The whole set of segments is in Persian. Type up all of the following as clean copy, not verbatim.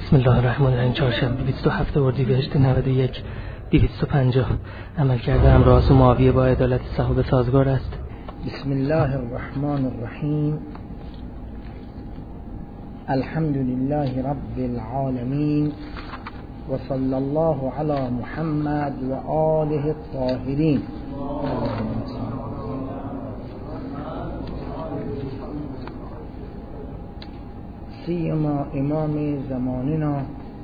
بسم الله الرحمن الرحیم. چهارشنبه 27 اردیبهشت 91 250 عمل کرده امراض و معاویه با عدالت صحابه سازگار است. بسم الله الرحمن الرحیم. الحمد لله رب العالمین و صلی الله علی محمد و آله الطاهرین. سیما امام زماننا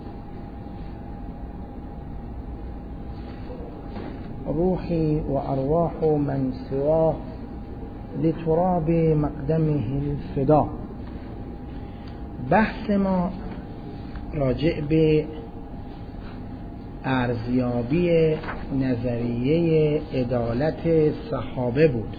روحی و ارواح من سواه لتراب مقدمه الفدا. بحث ما راجع به ارزیابی نظریه عدالت صحابه بود.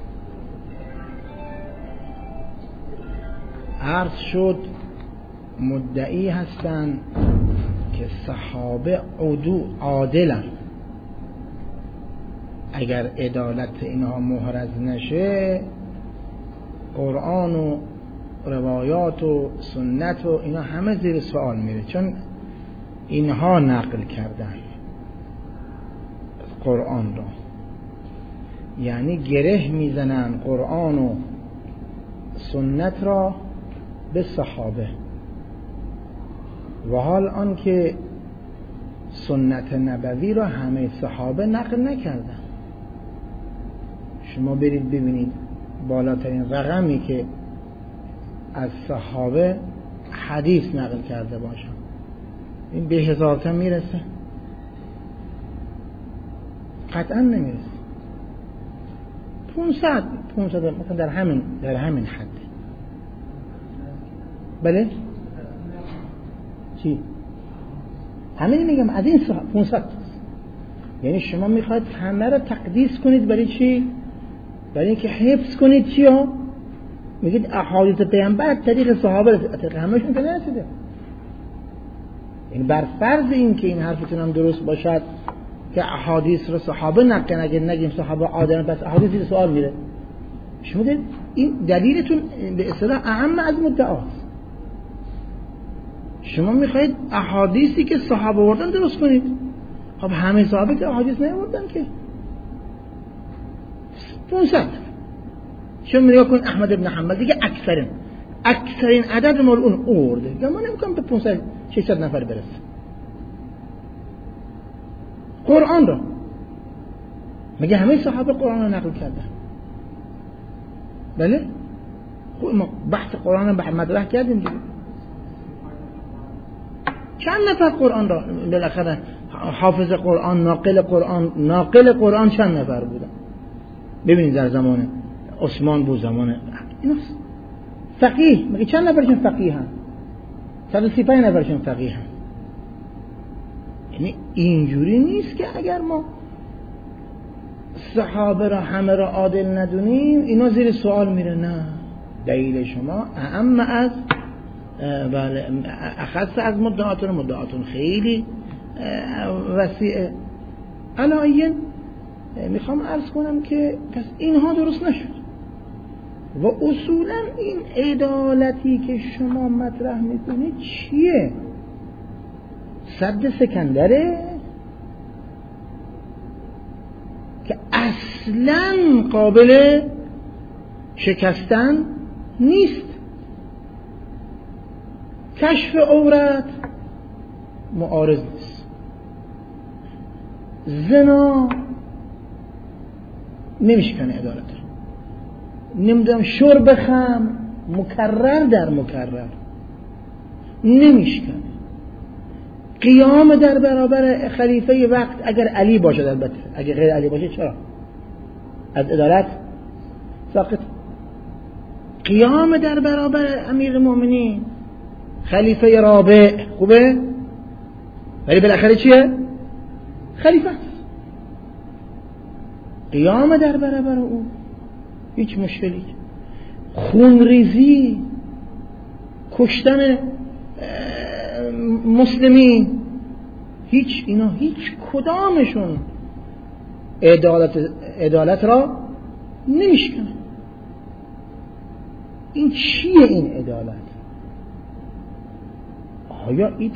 عرض شد مدعی هستند که صحابه عادلند. اگر عدالت اینها محرز نشه، قرآن و روایات و سنت و اینا همه زیر سوال میره، چون اینها نقل کردن قرآن را، یعنی گره میزنن قرآن و سنت را به صحابه، و حال آن که سنت نبوی را همه صحابه نقل نکردن. شما برید ببینید بالاترین رقمی که از صحابه حدیث نقل کرده باشن، این به 1000 تا میرسه؟ قطعا نمیرسه. 500 مثلا در همین حد. بله چی؟ همین میگم، از این 500. یعنی شما میخواید همه رو تقدیس کنید برای چی؟ برای اینکه حفظ کنید چی ها؟ میگید احادیث پیامبر از طریق صحابه رسید، از طریق همه‌شون که نرسیده. یعنی بر فرض این که این حرفتون هم درست باشد که احادیث رو صحابه نقل، اگه نگیم صحابه عادلن پس احادیث زیر سوال میره. شما دید این دلیلتون به اصطلاح اهم از مدعاست. شما میخواید احادیثی که صحابه آوردن درست کنید. خب همه صحابه که احادیث نیاوردن که 500. شما نگاه کن احمد ابن حنبل دیگه اکثرین عدد مال اون آورده، دیگه ما نمی‌کنم به 500 600 نفر برسه. قرآن رو مگه همه صحابه قرآن رو نقل کردن؟ بله؟ خب ما بحث قرآن رو مطرح کردیم دیگه. چند نفر قرآن را بالاخره حافظ قرآن، ناقل قرآن چند نفر بودن؟ ببینید در زمان عثمان بود، زمان ایناست. فقیه مگه چند نفرشون فقیه هم؟ 135 نفرشون فقیه هم. یعنی اینجوری نیست که اگر ما صحابه را همه را عادل ندونیم اینا زیر سوال میره. نه، دلیل شما اهم از بله اخص از مدعاتون خیلی وسیعه. علایین میخوام عرض کنم که پس اینها درست نشد، و اصولا این عدالتی که شما مطرح میکنید چیه؟ سد سکندره که اصلا قابل شکستن نیست. کشف عورت معارض نیست. زنا نمیشکنه عدالت رو. نمیدونم شرب خمر مکرر در مکرر نمیشکنه. قیام در برابر خلیفه وقت اگر علی باشه، البته اگر غیر علی باشه چرا؟ از عدالت ساقط. قیام در برابر امیر المؤمنین خلیفه رابع خوبه، ولی بالاخره چیه؟ خلیفه است. قیام در برابر او هیچ مشکلی. خونریزی، کشتن مسلمین، اینا هیچ کدامشون عدالت را نمیشکنه. این چیه این عدالت؟ آیا این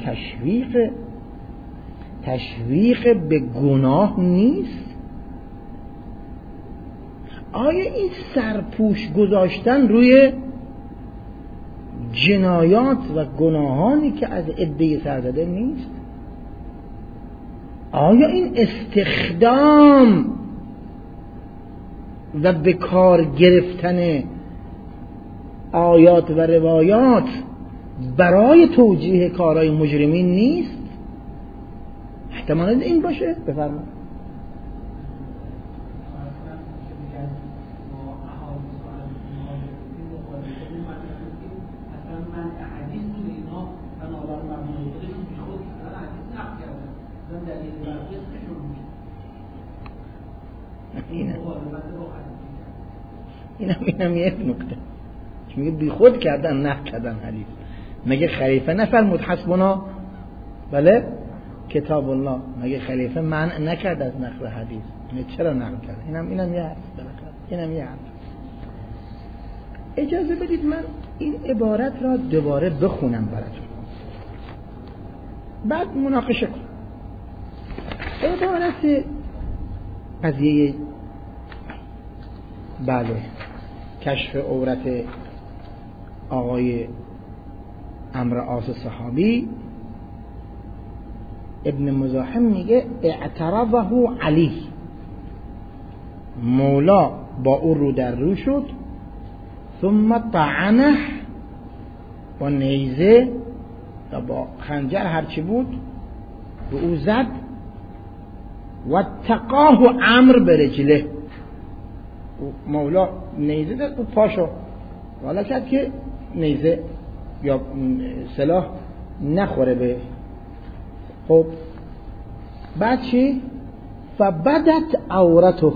تشویق به گناه نیست؟ آیا این سرپوش گذاشتن روی جنایات و گناهانی که از عده سر زده نیست؟ آیا این استخدام و به کار گرفتن آیات و روایات برای توجیه کارهای مجرمین نیست؟ احتمال این باشه؟ بفرمایید. اینم یک نکته میگه بی خود کردن نقل کردن حدیث. مگه خلیفه نفرمود حسبنا؟ بله کتاب الله. مگه خلیفه منع نکرد از نقل حدیث؟ چرا نقل کرد؟ اینم یه حرف اینم یه حرف. اجازه بدید من این عبارت را دوباره بخونم براتون، بعد مناقشه کنم. عبارت قضیه بله کشف عورت آقای عمرو عاص صحابی، ابن مزاحم میگه اعترضه علی، مولا با او رو در رو شد، ثم طعنه با نیزه یا با خنجر هرچی بود به او زد و تقاه عمرو برجله. مولا نیزه داد و پاشو والا کرد که نیزه یا سلاح نخوره به. خب بعد چی؟ فبدت عورته،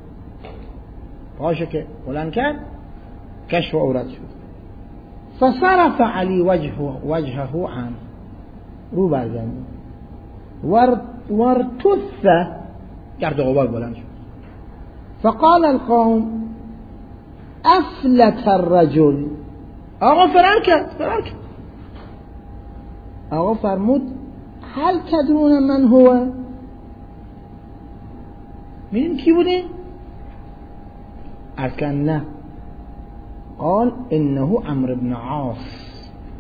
پاشو که بلند کرد کشف عورت شد. فصرف علی وجهه عن، رو برگردید، وارتث، گرد و غبار بلند شد. فقال القوم افلت الرجل، آقا فرار کرد. آقا فرمود هل تدرون من هو؟ میدونی کی بوده؟ اصلا نه. قال انه عمرو بن عاص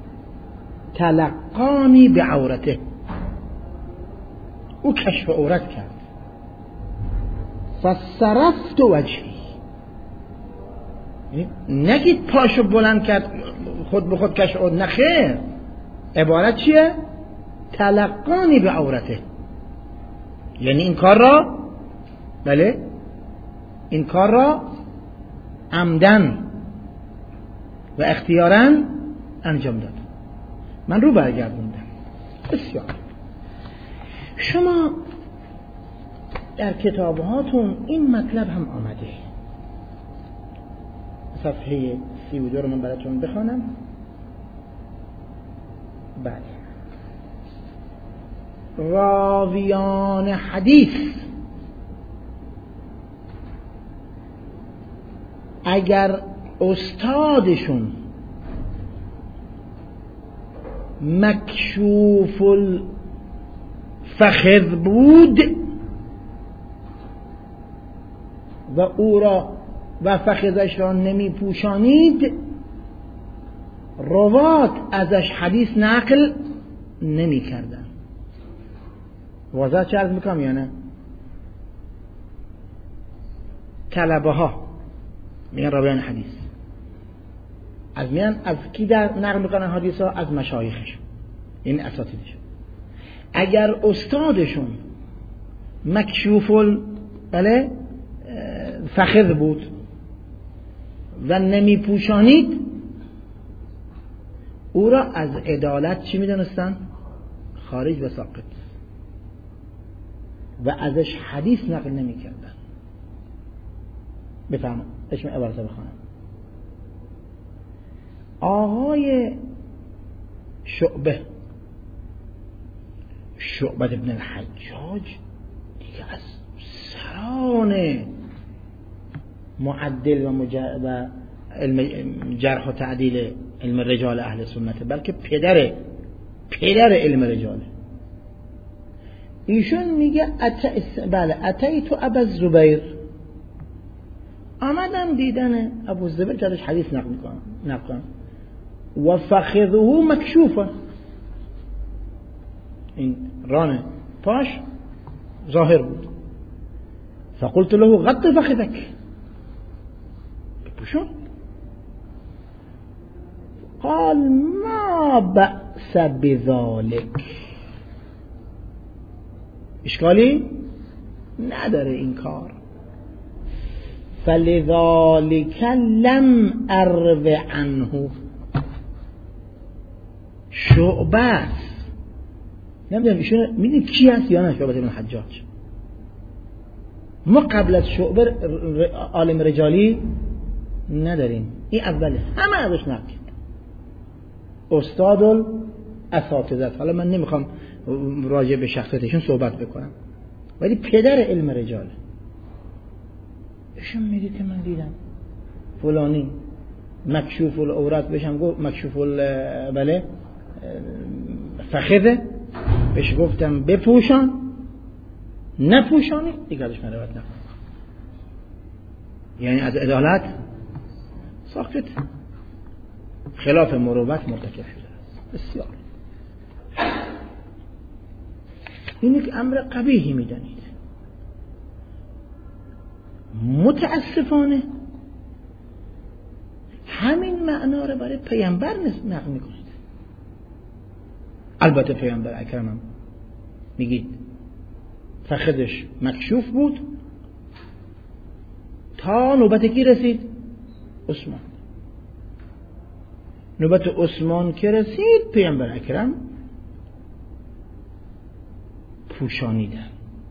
تلقانی بعورته، او کشف عورت کرد. فصرفت وجهی، نگید پاشو بلند کرد خود به خود کشف عورت، نخیر. عبارت چیه؟ تلقانی بعورته، یعنی این کار را بله این کار را عمدن و اختیاراً انجام داد. من رو برگردوندم. بسیار. شما در کتابهاتون این مطلب هم آمده. صفحه 32 رو من براتون بخوانم. بله. راویان حدیث اگر استادشون مکشوف الفخذ بود و او را و فخذش را نمی پوشانید، روات ازش حدیث نقل نمی کردن. واضح چه عرض میکنم یا نه؟ طلبه ها میگن راویان حدیث از کی در نقل میکنن حدیث ها؟ از مشایخش، این اساتیدش. اگر استادشون مکشوف بله فخذ بود و نمی پوشانید، او را از عدالت چی میدونستن؟ خارج و ساقط، و ازش حدیث نقل نمی کردن. بفهمم اسم عبارت بخونم. آقای شعبه ابن الحجاج دیگه از سران معدل و علم جرح و تعدیل علم رجال اهل سنت، بلکه پدر پدر علم رجاله. ایشون میگه اتیت ابا الزبیر، آمدم دیدن ابو الزبیر که ازش حدیث نقل کنم و فخذه مکشوفه، این ران پاش ظاهر بود. فقلت له غط فخذك، بپوشون. قال ما بأس بذلك، اشکالی نداره این کار. فلذلك لم ارو عنه، شعبه نمیدونم ایشون میدونی کی هست یا نه؟ شعبه بن حجاج. ما قبل از شعبه عالم رجالی نداریم، این اوله، همه ازش نقل استاد الاساتذه. حالا من نمیخوام راجع به شخصیتشون صحبت بکنم، ولی پدر علم رجاله. ایشون میگه که من دیدم فلانی مکشوف العورت، بشم گفت مکشوف بله فخذه، بهش گفتم بپوشان، نپوشانی دیگه ازش من روایت نکنم. یعنی از عدالت ساقط، خلاف مروت مرتکب شده است. بسیار این یک امر قبیحی میدانید. متاسفانه همین معنا رو برای پیامبر نقل میکنید. البته پیامبر اکرمم میگید فخذش مکشوف بود تا نوبت کی رسید؟ عثمان. نوبت عثمان که رسید پیامبر اکرم پوشانیدن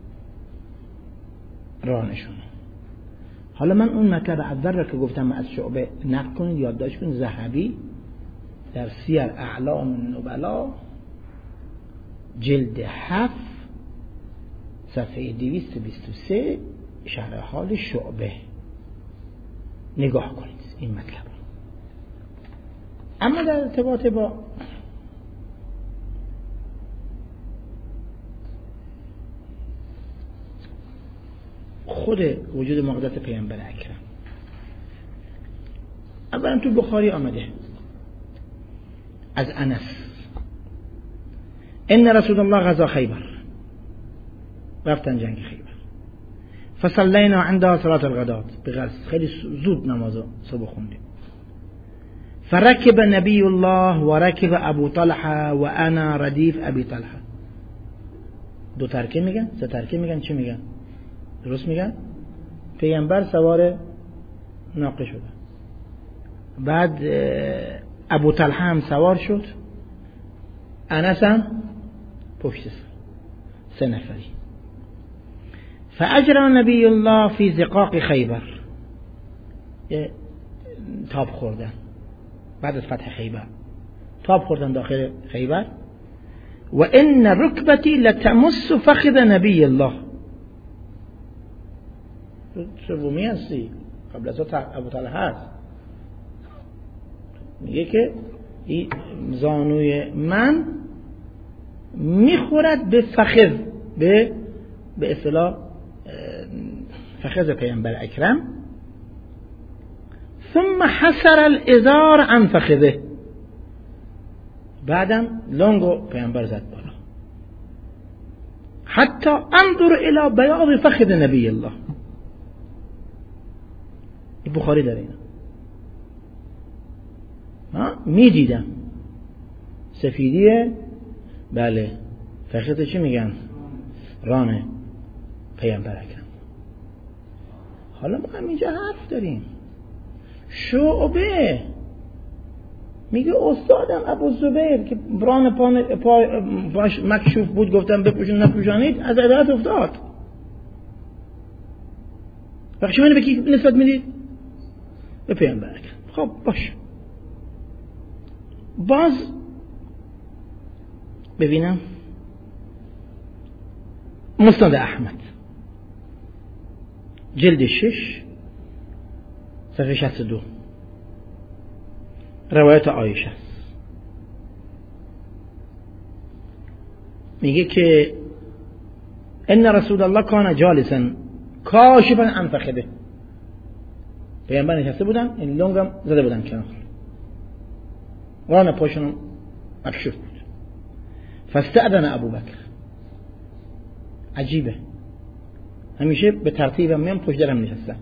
رانشون. حالا من اون مطلب اول را که گفتم از شعبه نقل کنید، یادداشت کنید. ذهبی در سیر اعلام النبلا جلد 7 صفحه 223 شرح حال شعبه نگاه کنید این مطلب. اما در ارتباط با خود وجود مقدس پیامبر اکرم، اولا تو بخاری آمده از انس ان رسول الله غزا خیبر، رفتن جنگ خیبر، فصلینا عندها صلاة الغداة، خیلی زود نماز صبح خوندیم. فركب نبی الله و ركب ابو طلحه و انا ردیف ابی طلحه. دو ترکه میگن، سه ترکه میگن، چی میگن؟ درست میگن؟ پیامبر سوار ناقه شده، بعد ابو طلحه هم سوار شد، انس هم پشت سر، سه نفری. فاجرى نبی الله فی زقاق خیبر، تاب خوردن بعد از فتح خیبر، تاب خوردن داخل خیبر. و ان رکبتی لتمس فخذ نبی الله. سومی هستی قبل از ابو طلحه هست، میگه که این زانوی من میخورد به فخذ، به اصطلاح فخذ پیامبر اکرم. ثم حسر الازار عن فخذه، بعدم لنگو پیامبر زد بالا، حتی انظر الى بیاض فخذ نبی الله. این بخاری داره اینا. میدیدم سفیدیه، بله فخذ چی میگن؟ رانه پیامبر اکرم. حالا ما هم اینجا حرف داریم. شعبه میگه استادم ابو زبیر که بران پاش مکشوف بود، گفتم بپوشون نپوشانید، از عدالت افتاد. وقتی شما اینو به کی نسبت میدید؟ به پیامبر اکرم. خب باش. باز ببینم مسند احمد جلد 6 صفحه 62 روایت عایشه است. میگه که ان رسول الله کان جالسا کاشفا عن فخذه، پیامبر نشسته بودن، این لنگم زده بودن کنار، وان پاشون مکشوف بود. فاستأذن ابوبکر، عجیبه همیشه به ترتیب میام پشت درم نشستم،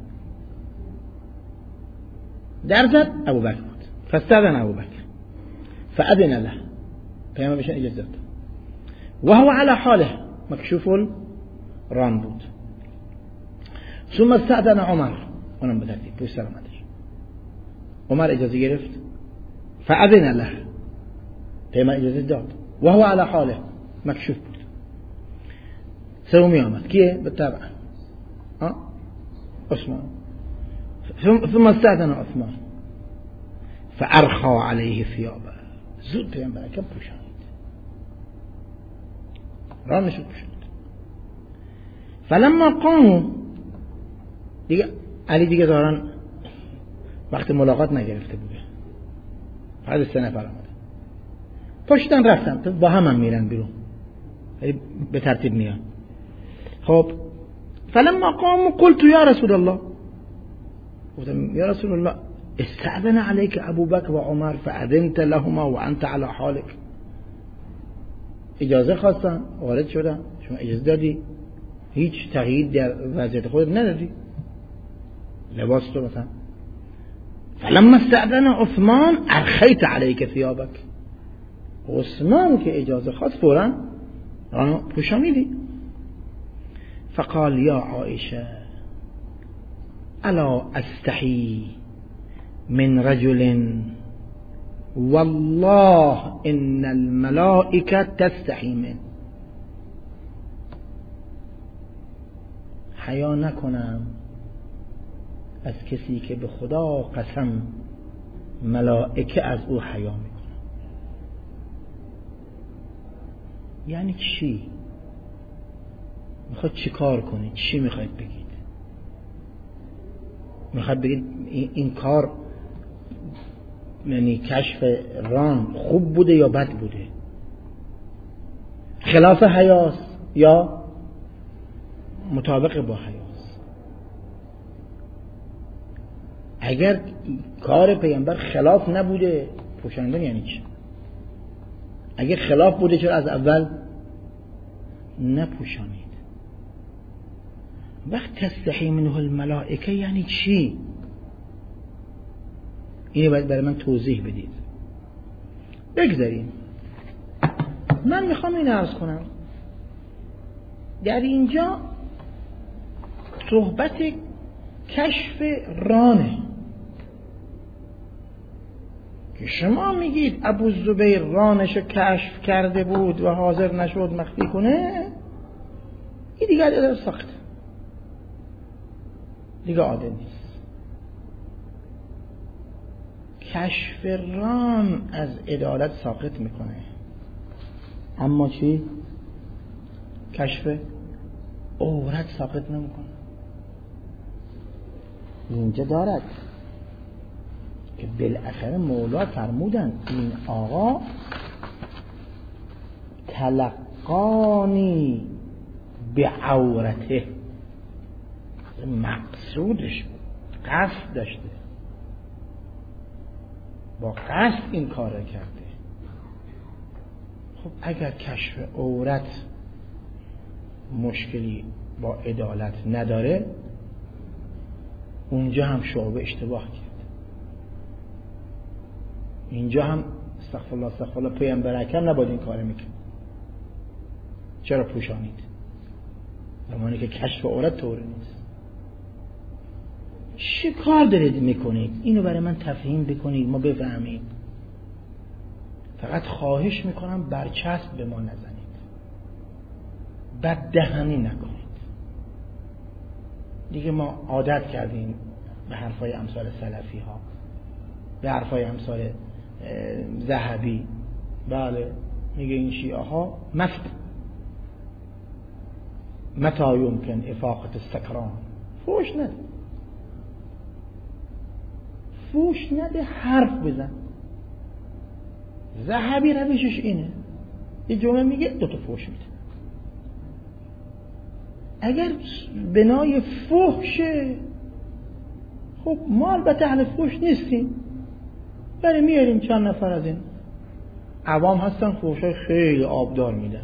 در زد ابوبکر بود. فاستأذن ابوبکر فأذن له، پیامبر بهش اجازه داد. و هو على حاله، مکشوف الران بود. ثم استأذن عمر، اونم به ترتیب پشت سر اومدش. عمر اجازه گرفت، فأذن له، پیامبر اجازه داد. و هو على حاله، مکشوف بود. سومی آمد کیه؟ بالطبع عثمان. ثم استأذن عثمان فأرخى عليه ثيابه، زود پیامبر اکرم پوشانید، رانش پوشانید. فلما قاموا، دیگه علی دیگه دارن وقت ملاقات نگرفته بوده، بعد 3 نفر آمده پشتن رفتن، با هم میرن بیرون، به ترتیب میان. خب فلما قاموا قلت یا رسول الله، گفتم یا رسول الله استأذن عليك ابو بکر و عمر فأذنت لهما و انت على حالك، اجازه خواستن، وارد شدن، شما اجازه دادی، هیچ تغییر در وضعیت خودت ندادی، لباس تو مثلا. فلما استأذن عثمان ارخیت عليك ثيابك، عثمان که اجازه خواست فوراً پوشانیدی. فقال یا عائشه الا استحی من رجل والله ان الملائکه تستحی من، حیا نکنم از کسی که به خدا قسم ملائکه از او حیا میکنه. یعنی چی؟ میخواد چی کار کنید؟ چی میخواید بگید؟ میخواد بگید این کار یعنی کشف ران خوب بوده یا بد بوده؟ خلاف حیاست یا مطابق با حیاست؟ اگر کار پیامبر خلاف نبوده پوشاندن یعنی چی؟ اگر خلاف بوده چرا از اول نپوشانید؟ وقت تستحی منه الملائکه یعنی چی؟ اینو باید برای من توضیح بدید. بگذاریم من میخوام این عرض کنم، در اینجا صحبت کشف رانه که شما میگید ابو زبیر رانشو کشف کرده بود و حاضر نشد مخفی کنه، این دیگه عدالت ساخته، دیگه عادل نیست. کشف ران از عدالت ساقط میکنه، اما چی؟ کشف عورت ساقط نمیکنه. اینجا دارد که بالاخره مولا فرمودن این آقا تلقانی به عورته، مقصودش قصد داشته، با قصد این کار کرده. خب اگر کشف عورت مشکلی با عدالت نداره، اونجا هم شعبه اشتباه کرد، اینجا هم استغفرالله پیامبر اکرم نباید این کار میکنه. چرا پوشانید؟ زمانی که کشف عورت طوری نیست. چه کار دارید میکنید؟ اینو برای من تفهیم بکنید ما بفهمیم. فقط خواهش میکنم برچسب به ما نزنید، بددهنی نکنید. دیگه ما عادت کردیم به حرفای امثال سلفی ها، به حرفای امثال ذهبی. بله میگه این شیعه ها مست، متى يمكن افاقه السکران، فوش نده، حرف بزن. ذهبی روشش اینه، یه جمله میگه 2 تا فحش میده. اگر بنای فحشه، خب ما البته اهل فحش نیستیم، برای میاریم چند نفر از این عوام هستن فحشای خیلی آبدار میدن،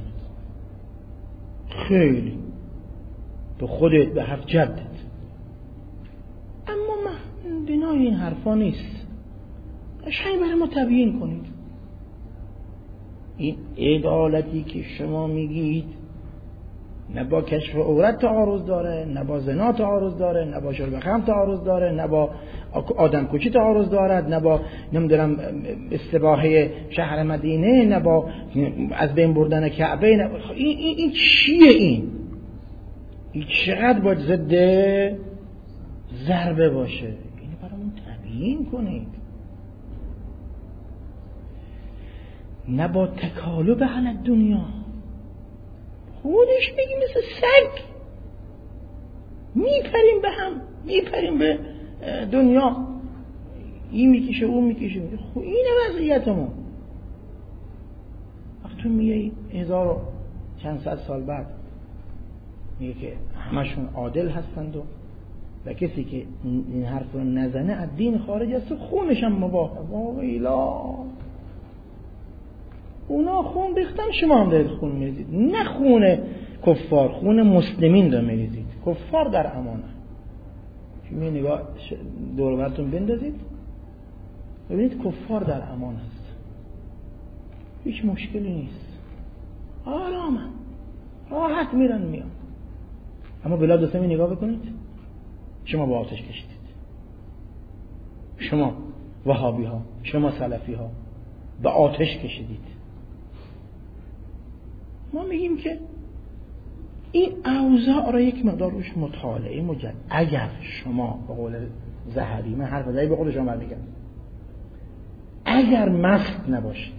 خیلی به خودت به حرف جدت. اما من بنای این حرفا نیست، قشنگ برای ما تبیین کنید. این عدالتی که شما میگید نه با کشف عورت تعارض داره، نه با زنا تعارض داره، نه با شرب خمر تعارض داره، نه با آدم کشی تعارض دارد، نه با نمیدونم استباحه شهر مدینه، نه با از بین بردن کعبه، نه این چیه؟ این چقدر باید ضد ضربه باشه؟ اینو برامون تبیین کنید. نه با تکالب علی دنیا، خودش میگی مثل سگ میپریم به هم، میپریم به دنیا، این میکشه اون میکشه. خب اینه وضعیتمون. وقتی میگه 1000 و چند صد سال بعد میگه که همشون عادل هستند و کسی که این حرف رو نزنه از دین خارج است، خونش هم مباحه. واویلا، اونا خون ریختن، شما هم دارید خون میریزید. نه خون کفار، خون مسلمین رو میریزید. کفار در امانه. شما نگاه دور و برتون بندازید ببینید کفار در امان هست، هیچ مشکلی نیست، آرامن، راحت میرن میان. اما بلاد اسلامی نگاه بکنید، شما با آتش کشیدید، شما وهابی ها، شما سلفی ها با آتش کشیدید. ما میگیم که این اوضاع را یک مقدار روش مطالعه مجدد. اگر شما به قول زهری، من حرف زهری به قول شما میگم، اگر مست نباشید،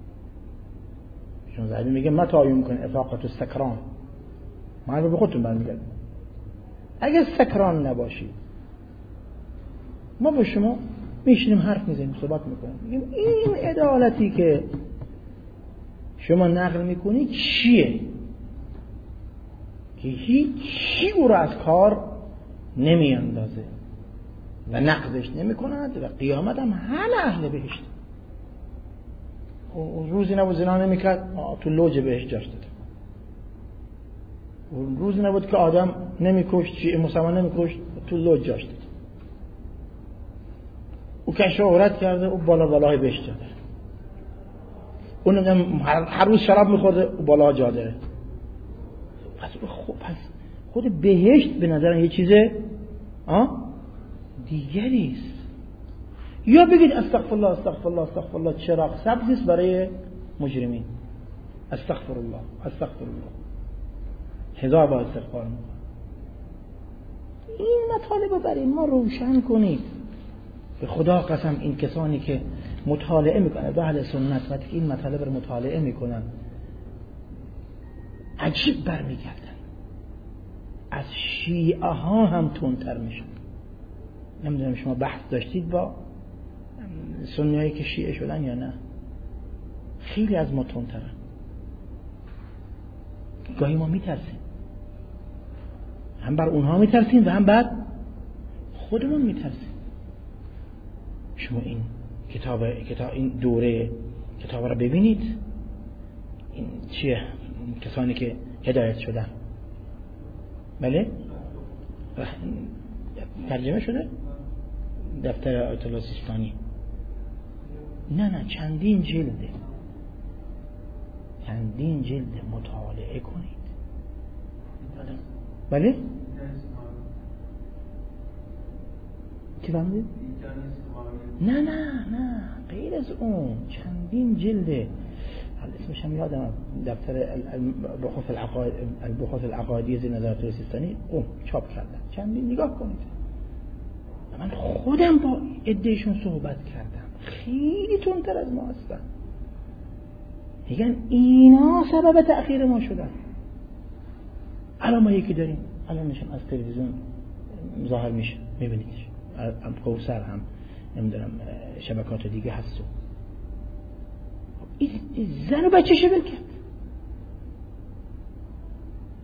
چون زهری میگه متى يمكن افاقه السکران، ما به خودتون برمیگردم. اگر سکران نباشید، ما با شما میشینیم حرف میزنیم، صحبت میکنیم، میگیم این عدالتی که شما نقل میکنی چیه که هیچی او را از کار نمیاندازه و نقضش نمیکند و قیامت هم همه اهل بهشت. روزی نبود زنا نمیکرد، تو لوج بهشت جاش داده. روزی نبود که آدم نمیکشت، چی مسلمان نمیکشت، تو لوج جاش داده. او کشف عورت کرده، او بالای بهشت داده. اون هر روز شراب میخورده، او بالا جا داره. پس خود بهشت به نظرم یه چیز دیگری است. یا بگید استغفر الله استغفر الله استغفر الله، چراغ سبز است برای مجرمین. استغفر الله استغفر الله، 1000 بار استغفار میکنه. این مطالب برای ما روشن کنید. به خدا قسم این کسانی که مطالعه میکنن به اهل سنت وقتی که این مطالب رو مطالعه میکنن عجیب برمیگردن، از شیعه ها هم تندتر میشن. نمیدونم شما بحث داشتید با سنیایی که شیعه شدن یا نه؟ خیلی از ما تندترن. گاهی ما میترسیم، هم بر اونها میترسیم و هم بر خودمون میترسیم. شما این کتاب این دوره کتاب را ببینید، این چیه؟ کسانی که هدایت شدن، بله ترجمه شده دفتر آیت الله سیستانی. نه چندین جلده، چندین جلده، مطالعه کنید. بله چی فهمید؟ نه غیر از اون چندین جلده. اسمش هم یادم، دفتر البحوث العقائدی زیر نظارت سیستانی چاپ کردن. چندین نگاه کنید. من خودم با عدهشون صحبت کردم، خیلی تندتر از ما هستن. میگن اینا سبب تأخیر ما شدن. الان ما یکی داریم، الان نشون از تلویزیون ظاهر میشه، میبینیدش. هم کوثر هم نمیدونم شبکات دیگه هست. این زن و بچه‌ش ول کرد.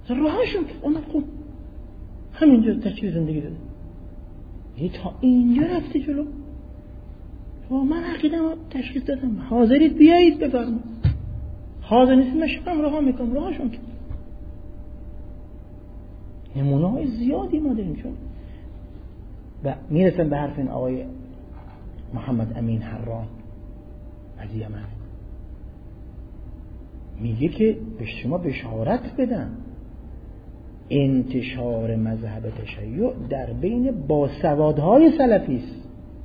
راهشون کرد. اما خب همینجا تشکیل زندگی داده. یه تا اینجا رفته جلو. من عقیدم تشخیص دادم، حاضرید بیایید بفرمایید، حاضر نیستید من رها میکنم. راهشون کرد. نمونه های زیادی ما داریم. چون میرسن به حرف این آقای محمد امین حران از یمن، میگه که به شما بشارت بدم انتشار مذهب تشیع در بین باسوادهای سلفی است،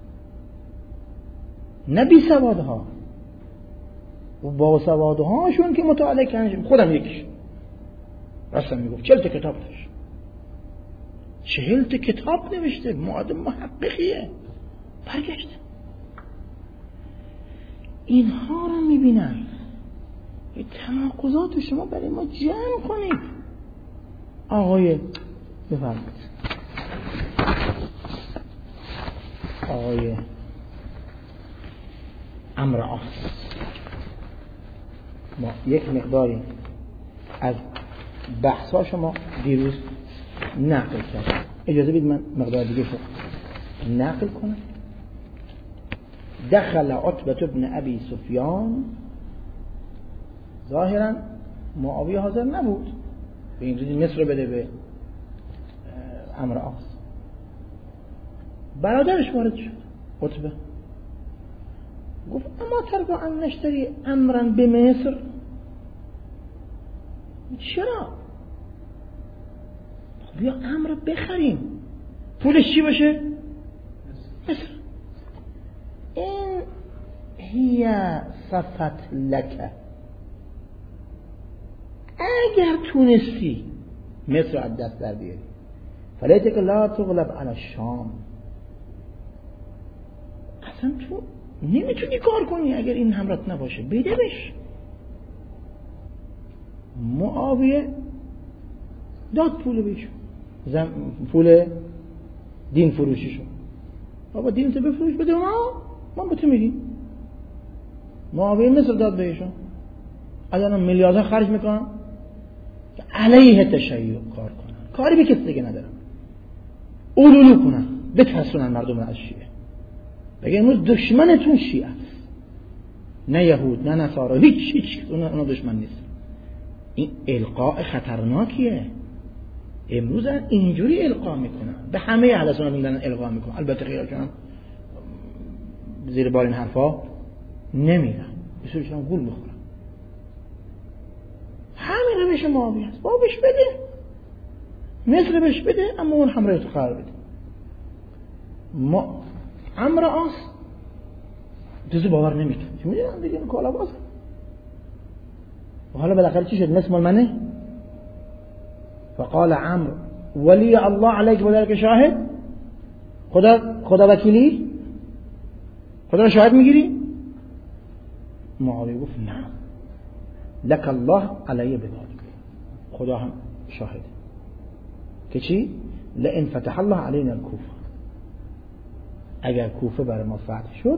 نه بی سوادها. و باسوادهاشون که مطالعه کردن، خودم یکیش راستم میگفت 40 تا کتاب داشت، 40 تا کتاب نوشته، معادم محققیه. برگشته اینها رو میبینن. این تناقضات شما برای ما جمع کنید. آقای بفرمایید، آقای عمرو عاص، ما یک مقداری از بحثا شما دیروز نقل کردم. اجازه بدید من مقدار دیگه شو نقل کنم. دخل عتبة بن ابی سفیان، ظاهرا معاویه حاضر نبود به این روزی مصر بده به عمرو عاص. برادرش وارد شد، عتبه گفت اما ترجو ان نشتری امرا به مصر. چرا؟ بیا امر بخریم، پولش چی باشه؟ مصر. این هی صفت لکه، اگر تونستی مصر از دست در بیاری، فلیتک لا تغلب علی الشام. اصلا تو نمیتونی کار کنی اگر این همرات نباشه، بده بش. معاویه داد پول بهش، پول دین فروشی شد. بابا دین تو بفروش بده ما به تو میدیم. معاویه مصر داد بهشون، الان میلیاردها خرج میکنن که علیه تشیع کار کنن، کاری به کسی دیگه ندارن، اولولو کنن، بترسونن مردم رو از شیعه، بگه امروز دشمنتون شیعه است، نه یهود نه نصارا، هیچ اونا دشمن نیست. این القاء خطرناکیه. امروز اینجوری القا میکنن، به همه اهل سنت میگن القا میکنن، البته خیلی کنن زیر بار این حرفا نمیرن، بسیارشون گول میخورن. همین روش معاویه است. بابا بهش بده، مصر بهش بده، اما اون همراه تو قرار بده. ما عمرو عاص جزو باور نمیکنه، چون میدونن دیگه این کالا باز. و حالا بالاخره چی شد؟ مصر مال منه. فقال عمرو ولی الله علیک و ذلک شاهد، خدا وکیلی، خدا رو شاهد میگیری؟ معاویه گفت نه، لک الله علی بذلک، خدا هم شاهد که چی؟ لئن فتح الله علینا الکوفه، اگر کوفه برای ما فتح شد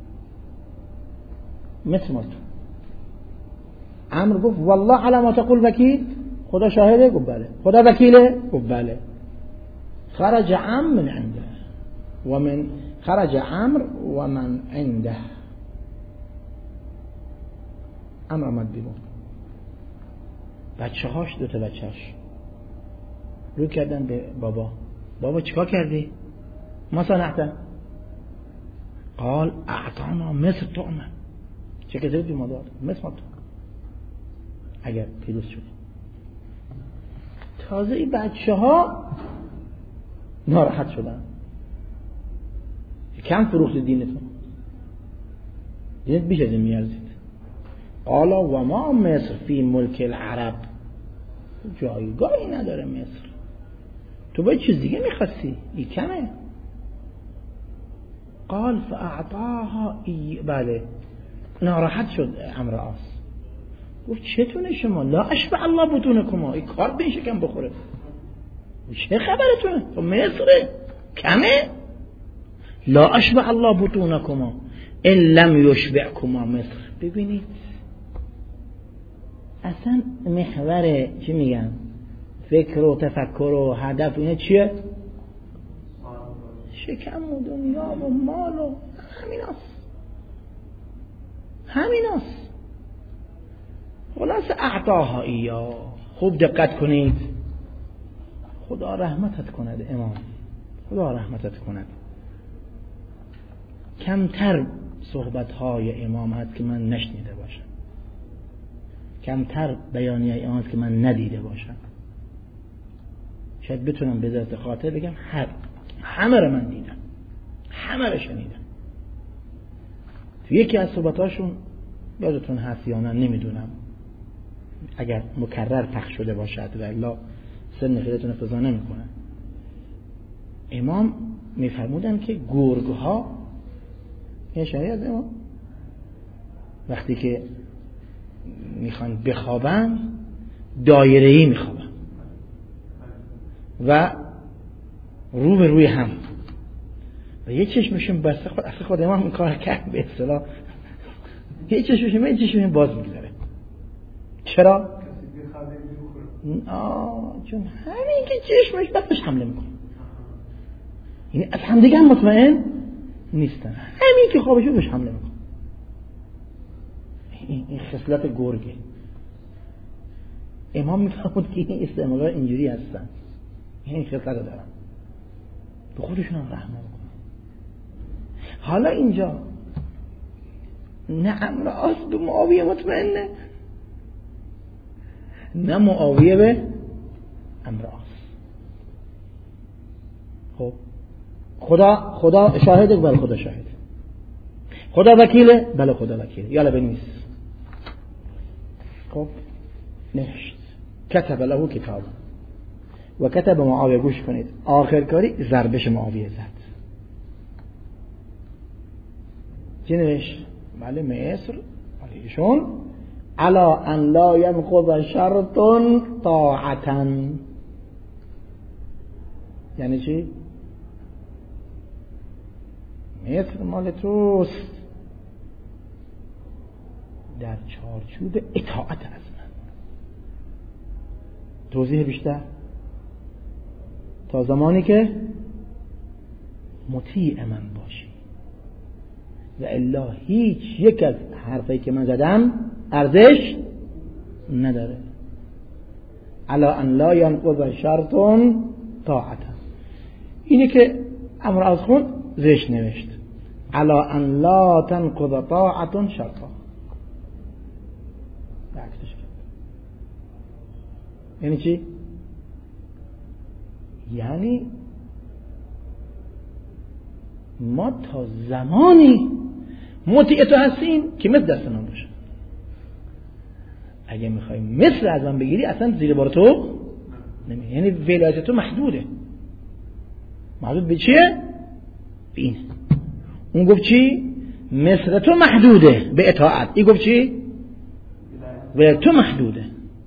مثل ما تو. عمرو گفت والله علی ما تقول وکیل، خدا شاهده؟ گفت بله. خدا وکیله؟ گفت بله. خرج عمرو من عنده و من خرج عمرو و من عنده. عمرو آمد بیرون، بچه هاش، دو تا بچهش رو کردن به بابا چیکار کردی؟ ما صنعت؟ قال اعطانا مصر طعمه، چه کسی بی ما داد مصر ما تو اگر پیروز شد. تازه این بچه ها ناراحت شدن، کم فروخت دینتون، دینت بیش از این میارزید. قال و ما مصر فی ملک العرب، جایگاهی نداره مصر، تو باید چیز دیگه میخواستی، این کمه. قال فاعطاها بله. ناراحت شد عمرو عاص، گفت چتونه شما؟ لا اشبع الله بطونکما، این کار به این شکم بخوره، چه خبرتونه؟ تو مصره کمه؟ لا اشبع الله بطونکما ان لم یشبعکما مصر. ببینید اصلا محور چی میگن؟ فکر و تفکر و هدف اینه چیه؟ شکم و دنیا و مال و همیناست. خلاص اعطاها ایا. خوب دقت کنید، خدا رحمتت کند امام، خدا رحمتت کند. کمتر صحبت‌های امام هست که من نشنیده باشم، کمتر بیانیه امام هست که من ندیده باشم. شاید بتونم به ذات خاطر بگم همه رو من دیدم، همه رو شنیدم. تو یکی از صحبتاشون یادتون هست یا نه نمیدونم، اگر مکرر پخش شده باشد و الا سن خیلیتون افضا نمی کنن، امام میفرمودن که گرگها، این شریعت امام وقتی که میخوان بخوابن دایره‌ای میخوابن و رو به روی هم و یه چشمشون بسته. خود امام این کار کرد به اصطلاح، یه چشمشون باز میگذاره. چرا؟ چون همین که چشمش بسش حمله میکنه، یعنی از همدیگه هم مطمئن نیستن، همین که خوابشون بهش حمله میکنه. این خصلت گرگه. امام میفهمود که این استعمال‌ها اینجوری هستن، این خصلت رو دارن، به خودشون هم رحم نمیکنن. حالا اینجا نه عمرو عاص به معاویه مطمئنه، نه معاویه به عمرو عاص. خب خدا شاهده؟ بله خدا شاهده. خدا وکیله؟ بله خدا وکیله. یالا بنویس. خب نوشت کتب له کتاب و کتب معاویه. گوش کنید، آخر کاری ضربش معاویه زد. چی نوشت؟ بله مصر علیشون علا ان لا ينقض شرط طاعتا. یعنی چی؟ مصر مال توست در چارچوب اطاعت از من. توضیح بیشتر، تا زمانی که مطیع من باشی و الا هیچ یک از حرفایی که من زدم ارزش نداره. علا ان لا ينقض شرط طاعتا. اینی که عمرو عاص خوند زشت نوشت علا ان لا تنقض طاعت شرطا. عکسش کرد. یعنی چی؟ یعنی ما تا زمانی مطیع تو هستیم که مثل دست من باشه. اگه میخوای مثل از من بگیری اصلا زیر بار تو نمی، یعنی ولایت تو محدوده. محدود به چیه؟ به اینه. اون گفت چی؟ مثل تو محدوده به اطاعت. این گفت چی؟ ولایت تو محدوده.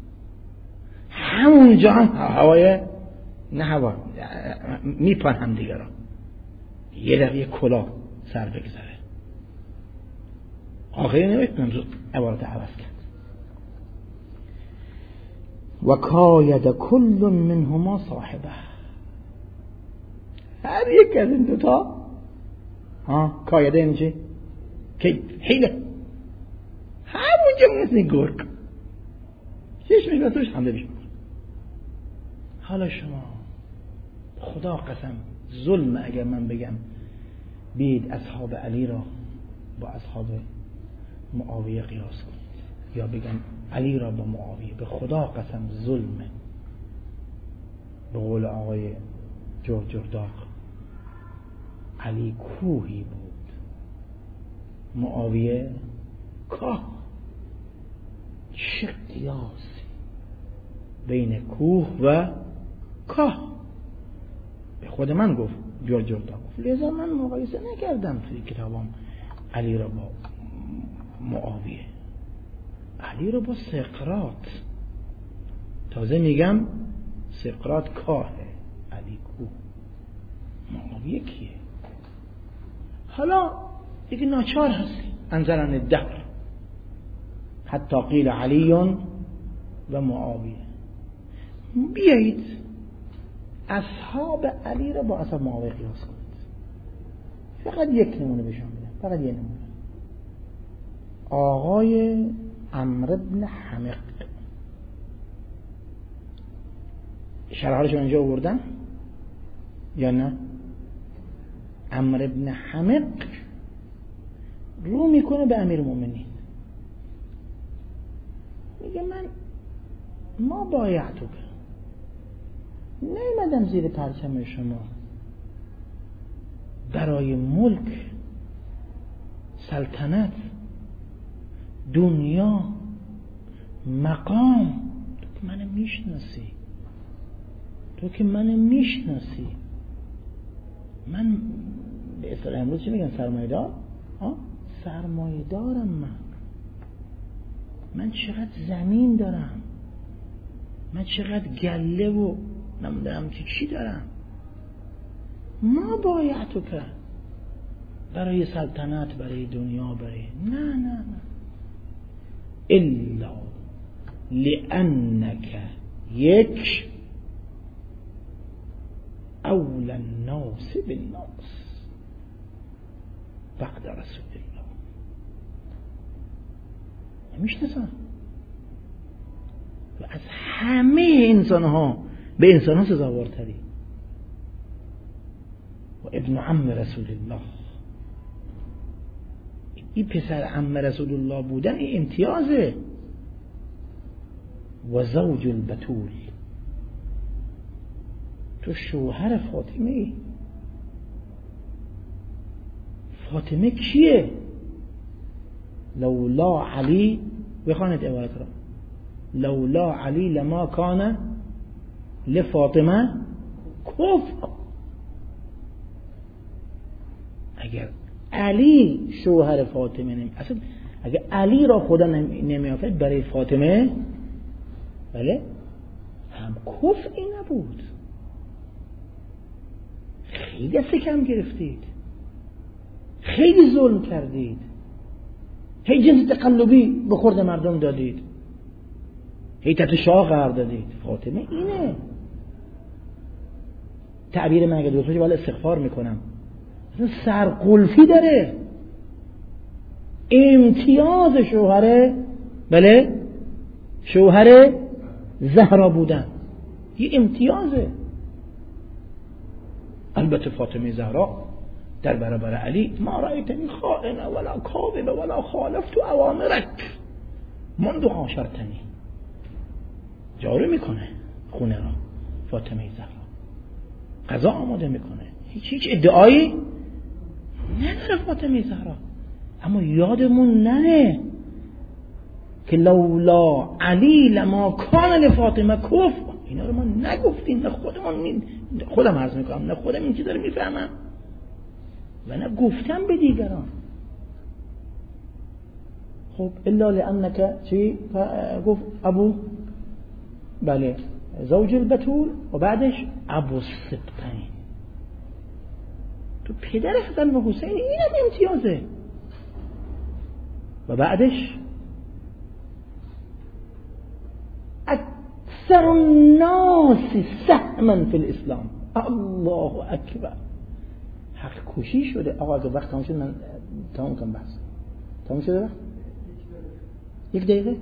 همونجا هم هوای نه هوا میپان هم دیگه را یه دقیقه کلا سر بگذاره. آخری نمیتونم عبارت عوض کرد. و کاید کل منهما صاحبه. هر یک از این دوتا کایده این چی؟ که حیله همونجا مثل گرگ چشمش بسوش حمله بشم. حالا شما خدا قسم ظلم اگر من بگم بید اصحاب علی را با اصحاب معاویه قیاس کنید یا بگم علی را با معاویه. به خدا قسم ظلمه. به قول آقای جرداق علی کوهی بود، معاویه کاه. چه قیاسی بین کوه و کاه. به خود من گفت جرداق، لذا من مقایسه نکردم توی کتابم علی را با معاویه، علی را با سقراط. تازه میگم سقراط کاهه، علی کوه، معاویه کیه؟ حالا دیگه ناچار هستی. انزلن الدهر حتی قیل علی و معاویه. بیایید اصحاب علی را با اصحاب معاویه قیاس کنید. فقط یک نمونه بهشون میدم، فقط یک نمونه. آقای عمرو بن حمق، شرحالشون اینجا آوردن یا نه؟ عمرو بن حمق رو میکنه به امیرالمومنین، میگه ما بایعتو نیومدم زیر پرچم شما برای ملک، سلطنت، دنیا، مقام. تو که منو میشناسی، من به اصطلاح امروز چی میگن؟ سرمایه‌دار. سرمایه‌دارم من چقدر زمین دارم، من چقدر گله و نمیدونم چی دارم. ما بایعتو کرد برای سلطنت، برای دنیا، برای نه الا لانک یک اول الناس بالناس بعد رسول الله. نمیشناسم و از همه انسان ها به انسان ها سزاوارتری. و ابن عم رسول الله، این پسر عم رسول الله بودن این امتیازه. و زوج البتول، تو شوهر فاطمه ای. فاطمه کیه؟ لولا علی، بخوانید عبارت را، لولا علی لما کان لفاطمه کفر. اگر علی شوهر فاطمه نمی، اصلا اگر علی را خدا نمی آفرید برای فاطمه، بله هم کفری نبود. خیلی دست کم گرفتید، خیلی ظلم کردید، هی جنس تقلبی به خورد مردم دادید، هی تحت شاه قرار دادید. فاطمه اینه. تعبیر من اگه درست باشه ولی استغفار میکنم، سرقلفی داره. امتیاز شوهر، بله شوهر زهرا بودن یه امتیازه. البته فاطمه زهرا در برابر علی ما رأیتنی خائنه ولا کاذبه ولا خالفت اوامرک منذ عاشرتنی، جارو میکنه خونه را. فاطمه زهرا غذا آماده میکنه، هیچ ادعایی نداره فاطمه زهرا. اما یادمون نره که لولا علی لما کان لفاطمه کفر. اینا رو ما نگفتیم، نه خودم عرض میکنم، نه خودم این چیزا رو میفهمم و نه گفتم به دیگران. خب الا لانک چی گفت؟ ابو، بله زوج البتول و بعدش ابو السبطین. تو پدر حسن و حسین، اینم امتیازه. و بعدش اکثر الناس سهما فی الاسلام. الله اکبر. حق کشی شده. آقا اگه وقت تمام شد من تمام کنم بحث. تمام شده وقت؟ یک دقیقه.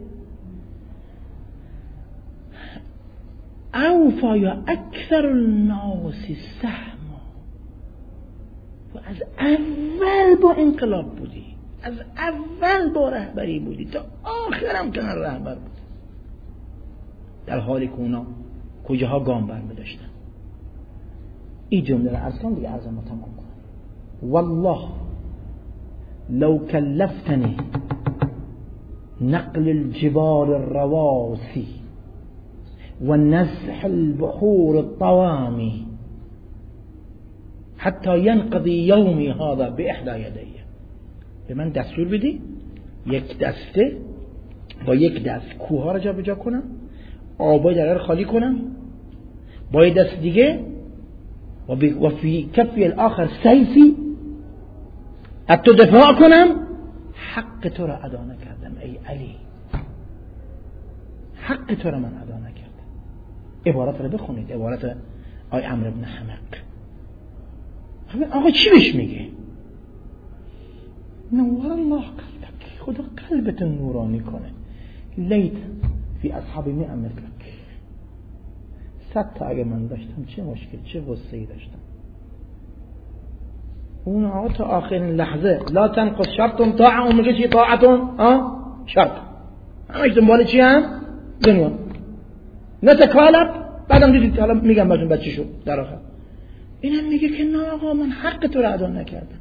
اوفا یا اکثر الناس سهما. و از اول با انقلاب بودی، از اول با رهبری بودی، تا آخرم کنار رهبر بودی. در حالی که اونا کجاها گام برمی داشتن. این جمله را عرض کنم دیگه عرضم رو تمام کنم. والله لو کلفتنی نقل الجبال الرواسی و نزح البحور الطوامی حتی ینقضی یومی هذا باحدى یدی. به من دستور بدی یک دسته با یک دست کوها را جا به جا کنم، آبای دریا رو خالی کنم، با یک دست دیگه و فی کفی الاخر سیفی حتی دفاع کنم. حق تو را ادا نکردم ای علی، حق تو را من ادا نکردم. عبارت رو بخونید، عبارت آی عمرو بن حمق. آقا چی بهش میگه؟ نور الله قلبک، خدا قلبت نورانی کنه. لیت فی اصحاب نعم مثلک. 100 تا اگه من داشتم چه مشکل، چه غصه‌ای داشتم. اون آقا تا آخرین لحظه لا تنقص شرطم طاعه، اون میگه چی طاعتون شرط، همش دنبال چی هم دنیا نتکالب. بعدم دیدید حالا میگم بهتون بچه شد در آخر اینم میگه که نه آقا من حق تو رو ادا نکردم.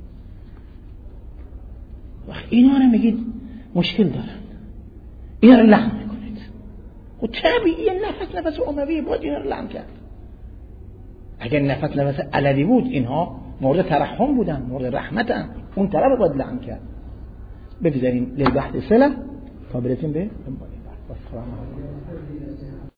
وقت اینا رو میگید مشکل دارن، اینا رو لحن میکنید. و طبیعیه نفس امویه باید اینا رو لحن کرد. اگر نفس علوی بود اینها مورد ترحم بودن، مورد رحمتن، اون طرف باید لحن کرد. بگذاریم للبحث سلام تا برسیم به دنباله.